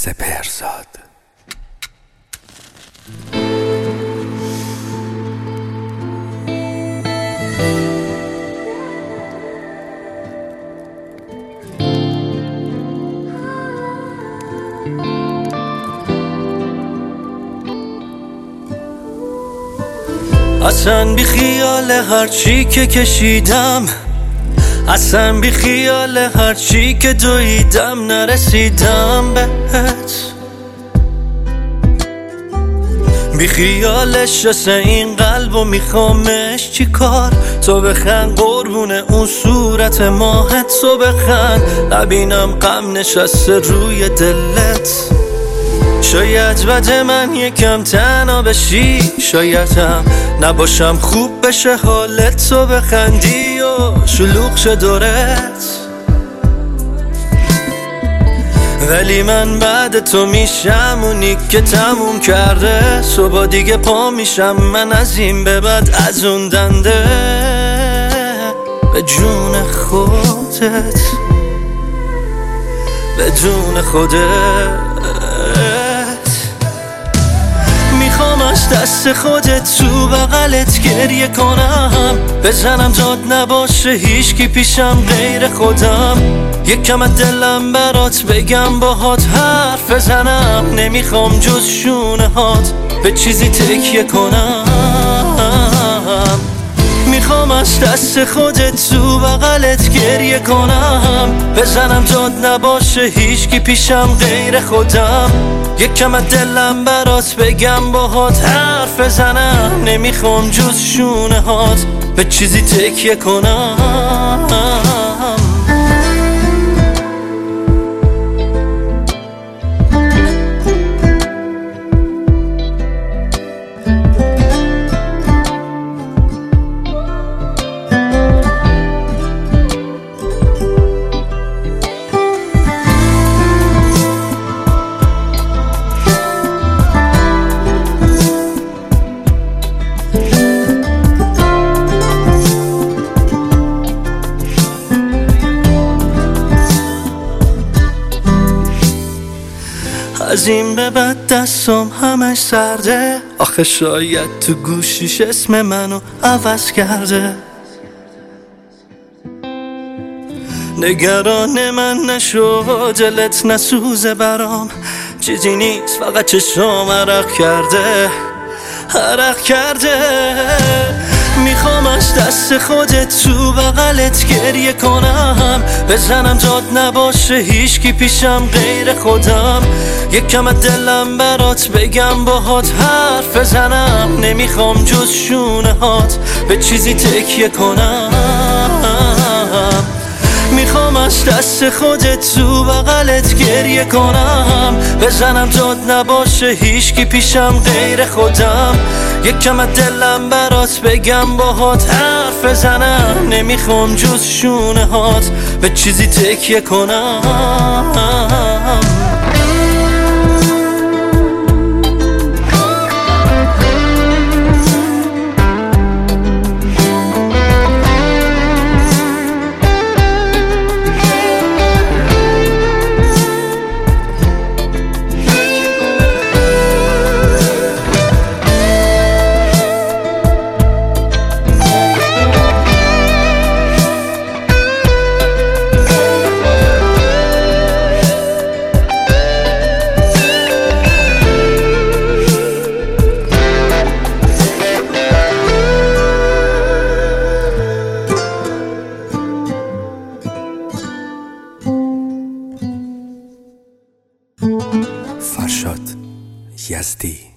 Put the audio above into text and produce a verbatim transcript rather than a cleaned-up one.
سپهرزاد. اصلا بی خیال هرچی که کشیدم، اصلا بی خیال هرچی که دویدم، نرسیدم بهت. بی خیالش رسه این قلبو میخوامش چی کار؟ تو بخند قربون اون صورت ماهت، تو بخند نبینم غم نشسته روی دلت. شاید بد من یکم تنها بشی، شایدم نباشم خوب بشه حالت، تو بخندی و شلوغ شه دورت. ولی من بعد تو میشم اونی که تموم کرده، صبح دیگه پا میشم من از این به بعد از اون دنده. به جون خودت، به جون خودت میخوام از دست خودت تو بغلت گریه کنم، بزنم داد نباشه هیچکی پیشم غیر خودم. یکم از دلم برات بگم باهات حرف بزنم، نمیخوام جز شونه هات به چیزی تکیه کنم. میخوام از دست خودت تو بغلت گریه کنم، بزنم داد نباشه هیچکی پیشم غیر خودم. یکم از دلم برات بگم باهات حرف بزنم، نمیخوام جز شونه هات به چیزی تکیه کنم. از این به بعد دستم همش سرده، آخه شاید تو گوشیش اسم منو عوض کرده. نگران من نشو دلت نسوزه برام، چیزی نیست فقط چشم عرق کرده، عرق کرده. میخوام از دست خودت تو بغلت گریه کنم، بزنم داد نباشه هیچکی پیشم غیر خودم. یکم از دلم برات بگم باهات حرف بزنم، نمیخوام جز شونه هات به چیزی تکیه کنم. میخوام از دست خودت تو بغلت گریه کنم، بزنم داد نباشه هیچکی پیشم غیر خودم. یکم از دلم برات بگم باهات حرف بزنم، نمیخوام جز شونه هات به چیزی تکیه کنم. فرشاد یزدی.